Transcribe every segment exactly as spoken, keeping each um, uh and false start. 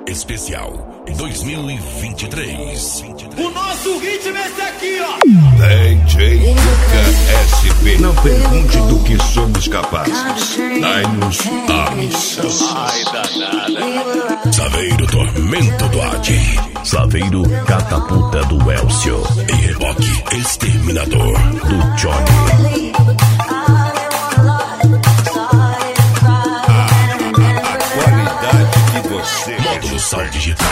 Especial dois mil e vinte e três. O nosso ritmo é esse aqui, ó. D J Cuca S P. Não pergunte do que somos capazes. Dai-nos a missão. Ai, danada. Saveiro Tormento do Adi. Saveiro Catapulta do Elcio. E Reboque Exterminador do Johnny. Módulo Sound Digital.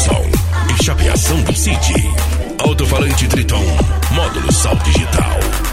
City, Alto-Falante Triton, Módulo Sound Digital.